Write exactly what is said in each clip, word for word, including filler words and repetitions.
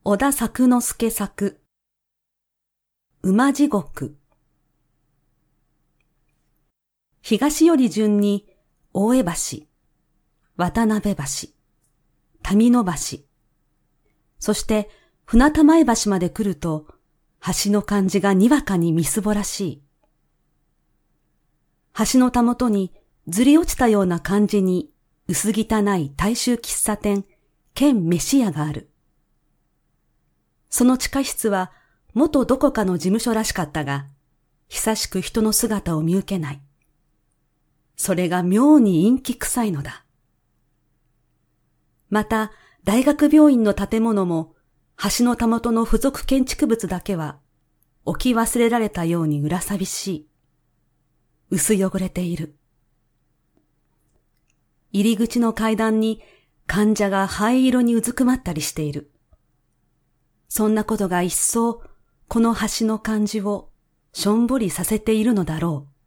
小田作之助作、馬地獄。東より順に、大江橋、渡辺橋、民野橋、そして船玉江橋まで来ると、橋の感じがにわかにみすぼらしい。橋のたもとにずり落ちたような感じに薄汚い大衆喫茶店兼飯屋がある。その地下室は元どこかの事務所らしかったが、久しく人の姿を見受けない。それが妙に陰気臭いのだ。また、大学病院の建物も、橋のたもとの付属建築物だけは、置き忘れられたように裏寂しい。薄汚れている。入り口の階段に患者が灰色にうずくまったりしている。そんなことが一層、この橋の感じをしょんぼりさせているのだろう。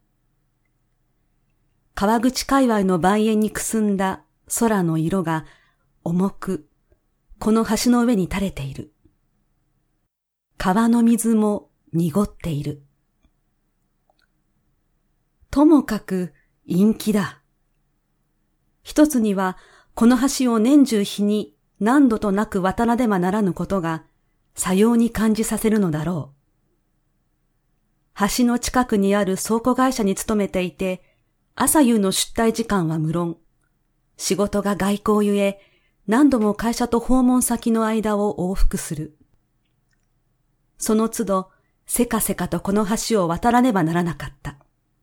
川口界隈の梅園にくすんだ空の色が重く、この橋の上に垂れている。川の水も濁っている。ともかく陰気だ。一つには、この橋を年中日に何度となく渡らねばならぬことが、さように感じさせるのだろう。橋の近くにある倉庫会社に勤めていて、朝夕の出退時間は無論、仕事が外交ゆえ、何度も会社と訪問先の間を往復する。その都度、せかせかとこの橋を渡らねばならなかった。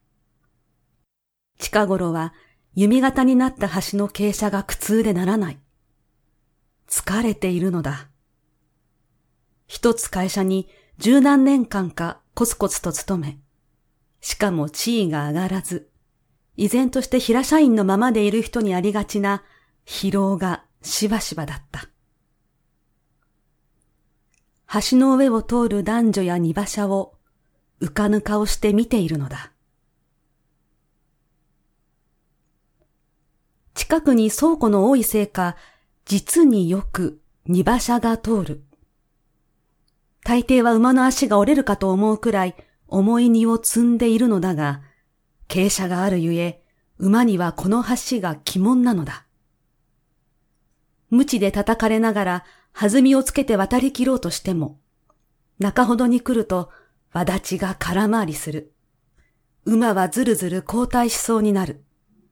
近頃は、弓形になった橋の傾斜が苦痛でならない。疲れているのだ。一つ会社に十何年間かコツコツと勤め、しかも地位が上がらず、依然として平社員のままでいる人にありがちな疲労がしばしばだった。橋の上を通る男女や荷馬車を浮かぬ顔して見ているのだ。近くに倉庫の多いせいか、実によく荷馬車が通る。大抵は馬の足が折れるかと思うくらい重い荷を積んでいるのだが、傾斜があるゆえ、馬にはこの橋が鬼門なのだ。鞭で叩かれながら弾みをつけて渡り切ろうとしても、中ほどに来ると輪立ちが空回りする。馬はずるずる後退しそうになる。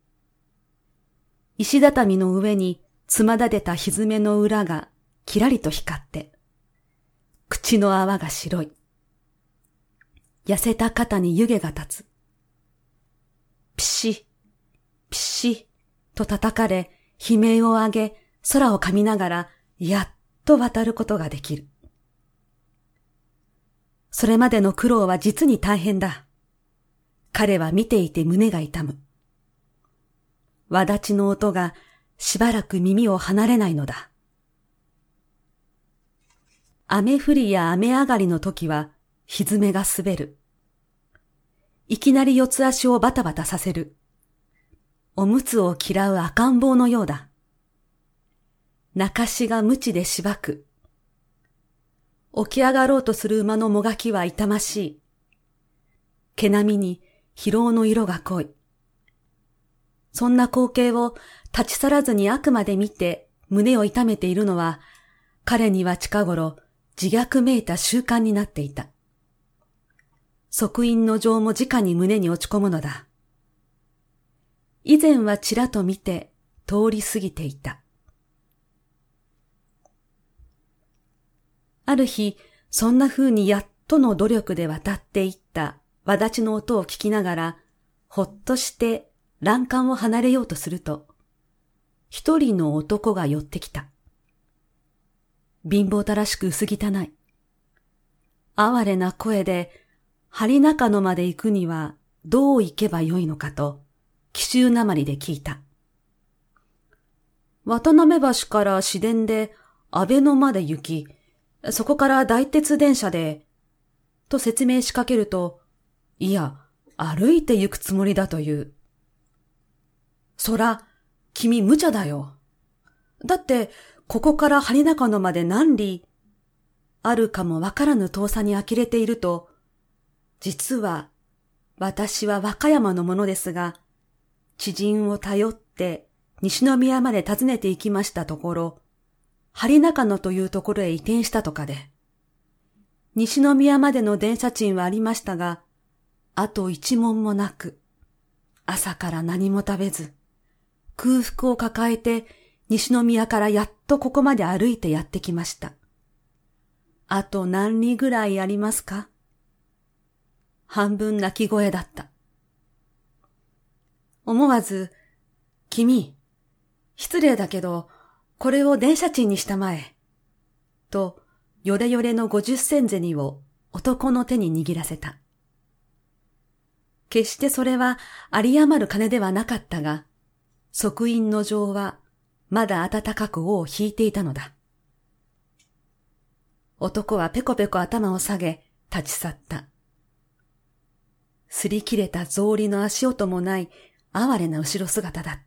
石畳の上につまだでたひずめの裏がきらりと光って、口の泡が白い。痩せた肩に湯気が立つ。ピシ、ピシと叩かれ、悲鳴を上げ、空を噛みながら、やっと渡ることができる。それまでの苦労は実に大変だ。彼は見ていて胸が痛む。輪立ちの音がしばらく耳を離れないのだ。雨降りや雨上がりの時は、ひめが滑る。いきなり四つ足をバタバタさせる。おむつを嫌う赤ん坊のようだ。中しが鞭でしばく。起き上がろうとする馬のもがきは痛ましい。毛並みに疲労の色が濃い。そんな光景を立ち去らずにあくまで見て胸を痛めているのは、彼には近頃自虐めいた習慣になっていた。足印の情も直に胸に落ち込むのだ。以前はちらと見て通り過ぎていた。ある日、そんな風にやっとの努力で渡っていった輪立ちの音を聞きながら、ほっとして欄干を離れようとすると、一人の男が寄ってきた。貧乏たらしく薄汚い。哀れな声で、針中野まで行くにはどう行けばよいのかと、奇襲なまりで聞いた。渡辺橋から市電で安倍野まで行き、そこから大鉄電車で、と説明しかけると、いや、歩いて行くつもりだという。そら、君無茶だよ。だって、 ここから針中野まで何里、あるかもわからぬ遠さに呆れていると、実は私は和歌山のものですが、知人を頼って西宮まで訪ねて行きましたところ、針中野というところへ移転したとかで、西宮までの電車賃はありましたが、あと一文もなく、朝から何も食べず、空腹を抱えて西宮からやっとここまで歩いてやってきました。あと何里ぐらいありますか？半分泣き声だった。思わず、君、失礼だけど、これを電車賃にしたまえ。と、よれよれの五十銭銭を男の手に握らせた。決してそれは有り余る金ではなかったが、側院の情はまだ温かく尾を引いていたのだ。男はペコペコ頭を下げ立ち去った。擦り切れた草履の足音もない哀れな後ろ姿だった。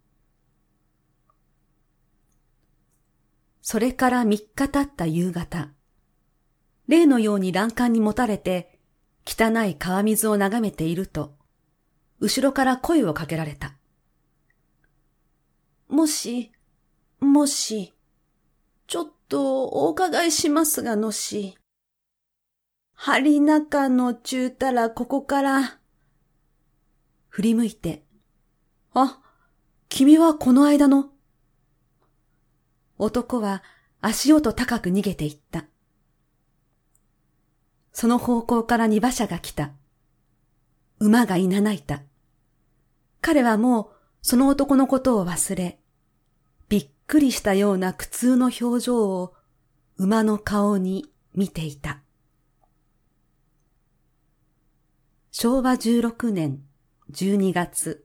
それから三日経った夕方、例のように欄干にもたれて汚い川水を眺めていると、後ろから声をかけられた。もし、もし、ちょっとお伺いしますがのし、針中のちゅうたらここから。振り向いて、あ、君はこの間の。男は足音高く逃げていった。その方向から二馬車が来た。馬がいなないた。彼はもうその男のことを忘れ、びっくりしたような苦痛の表情を馬の顔に見ていた。しょうわじゅうろくねんじゅうにがつ